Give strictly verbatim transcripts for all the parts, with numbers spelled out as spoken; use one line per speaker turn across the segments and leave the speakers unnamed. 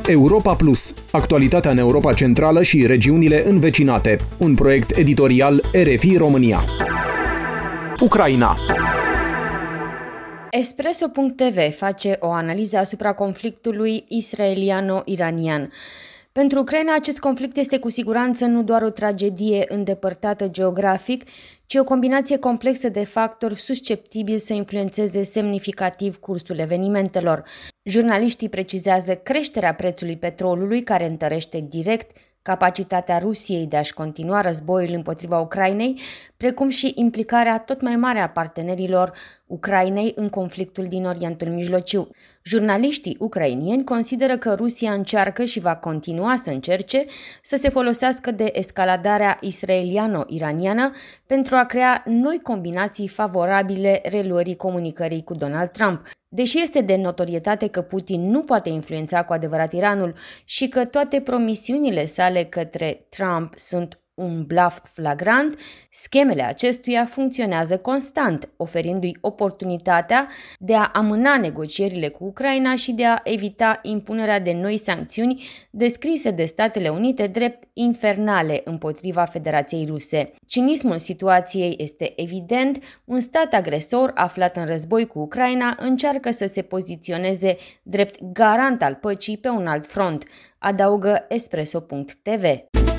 Europa Plus. Actualitatea în Europa Centrală și regiunile învecinate. Un proiect editorial R F I România. Ucraina.
Espresso punct t v face o analiză asupra conflictului israeliano-iranian. Pentru Ucraina, acest conflict este cu siguranță nu doar o tragedie îndepărtată geografic, ci o combinație complexă de factori susceptibili să influențeze semnificativ cursul evenimentelor. Jurnaliștii precizează creșterea prețului petrolului, care întărește direct capacitatea Rusiei de a-și continua războiul împotriva Ucrainei, precum și implicarea tot mai mare a partenerilor Ucrainei în conflictul din Orientul Mijlociu. Jurnaliștii ucrainieni consideră că Rusia încearcă și va continua să încerce să se folosească de escaladarea israeliano-iraniană pentru a crea noi combinații favorabile reluării comunicării cu Donald Trump. Deși este de notorietate că Putin nu poate influența cu adevărat Iranul și că toate promisiunile sale către Trump sunt un blaf flagrant, schemele acestuia funcționează constant, oferindu-i oportunitatea de a amâna negocierile cu Ucraina și de a evita impunerea de noi sancțiuni descrise de Statele Unite drept infernale împotriva Federației Ruse. Cinismul situației este evident, un stat agresor aflat în război cu Ucraina încearcă să se poziționeze drept garant al păcii pe un alt front, adaugă Espresso punct t v.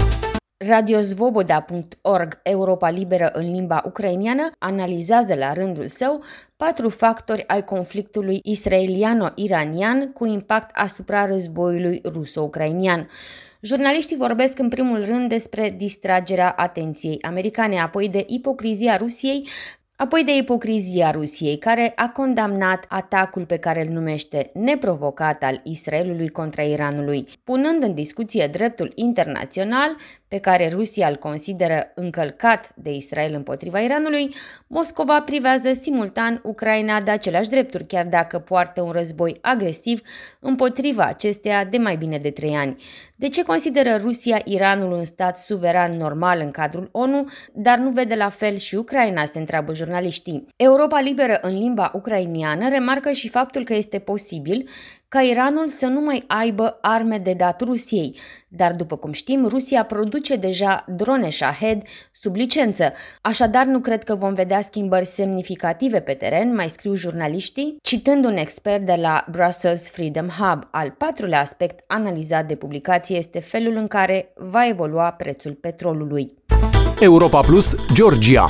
Radio Svoboda punct org, Europa liberă în limba ucraineană, analizează la rândul său patru factori ai conflictului israeliano-iranian cu impact asupra războiului ruso-ucrainian. Jurnaliștii vorbesc în primul rând despre distragerea atenției americane, apoi de ipocrizia Rusiei, Apoi de ipocrizia Rusiei, care a condamnat atacul pe care îl numește neprovocat al Israelului contra Iranului, punând în discuție dreptul internațional pe care Rusia îl consideră încălcat de Israel împotriva Iranului. Moscova privează simultan Ucraina de aceleași drepturi, chiar dacă poartă un război agresiv împotriva acesteia de mai bine de trei ani. De ce consideră Rusia Iranul un stat suveran normal în cadrul O N U, dar nu vede la fel și Ucraina, se întreabă jurnaliștii. Europa liberă în limba ucrainiană remarcă și faptul că este posibil ca Iranul să nu mai aibă arme de dat Rusiei, dar după cum știm, Rusia produce deja drone Shahed sub licență, așadar nu cred că vom vedea schimbări semnificative pe teren, mai scriu jurnaliștii, citând un expert de la Brussels Freedom Hub. Al patrulea aspect analizat de publicație este felul în care va evolua prețul petrolului.
Europa Plus, Georgia.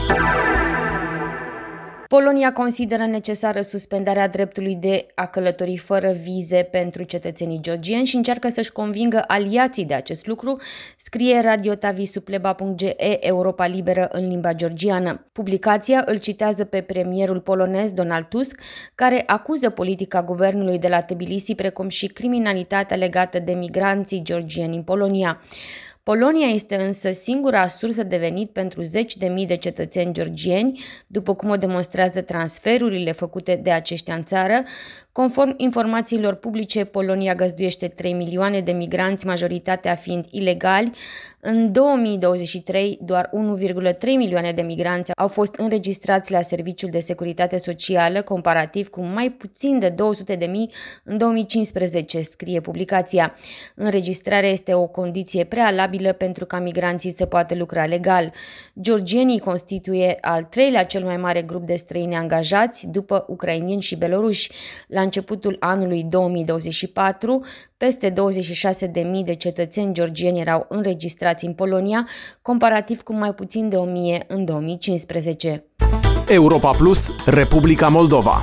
Polonia consideră necesară suspendarea dreptului de a călători fără vize pentru cetățenii georgieni și încearcă să-și convingă aliații de acest lucru, scrie Radio Tavisupleba punct g e, Europa liberă în limba georgiană. Publicația îl citează pe premierul polonez Donald Tusk, care acuză politica guvernului de la Tbilisi, precum și criminalitatea legată de migranții georgieni în Polonia. Polonia este însă singura sursă de venit pentru zeci de mii de cetățeni georgieni, după cum o demonstrează transferurile făcute de aceștia în țară. Conform informațiilor publice, Polonia găzduiește trei milioane de migranți, majoritatea fiind ilegali. În două mii douăzeci și trei, doar unu virgulă trei milioane de migranți au fost înregistrați la Serviciul de Securitate Socială, comparativ cu mai puțin de două sute de mii în două mii cincisprezece, scrie publicația. Înregistrarea este o condiție prealabilă pentru ca migranții să poată lucra legal. Georgienii constituie al treilea cel mai mare grup de străini angajați, după ucrainieni și beloruși. La începutul anului două mii douăzeci și patru, peste douăzeci și șase de mii de cetățeni georgieni erau înregistrați în Polonia, comparativ cu mai puțin de o mie în două mii cincisprezece.
Europa Plus, Republica Moldova.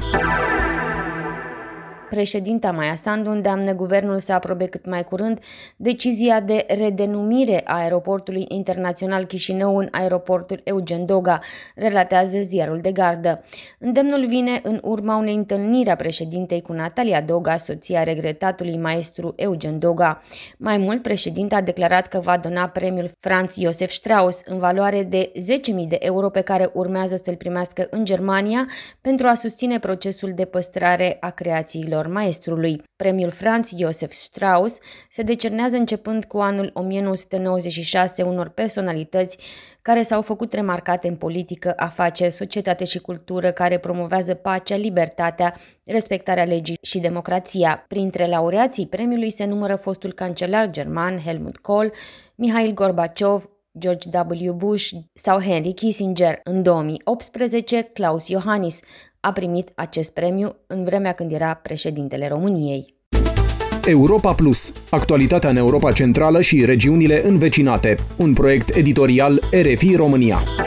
Președinta Maia Sandu îndeamnă guvernul să aprobe cât mai curând decizia de redenumire a aeroportului internațional Chișinău în aeroportul Eugen Doga, relatează ziarul de gardă. Îndemnul vine în urma unei întâlniri a președintei cu Natalia Doga, soția regretatului maestru Eugen Doga. Mai mult, președinta a declarat că va dona premiul Franz Josef Strauss în valoare de zece mii de euro pe care urmează să-l primească în Germania pentru a susține procesul de păstrare a creațiilor Operelor maestrului. Premiul Franz Josef Strauss se decernează începând cu anul o mie nouă sute nouăzeci și șase unor personalități care s-au făcut remarcate în politică, afaceri, societate și cultură, care promovează pacea, libertatea, respectarea legii și democrația. Printre laureații premiului se numără fostul cancelar german Helmut Kohl, Mihail Gorbaciov, George W. Bush sau Henry Kissinger. În două mii optsprezece, Klaus Iohannis a primit acest premiu în vremea când era președintele României.
Europa Plus. Actualitatea în Europa Centrală și regiunile învecinate. Un proiect editorial R F I România.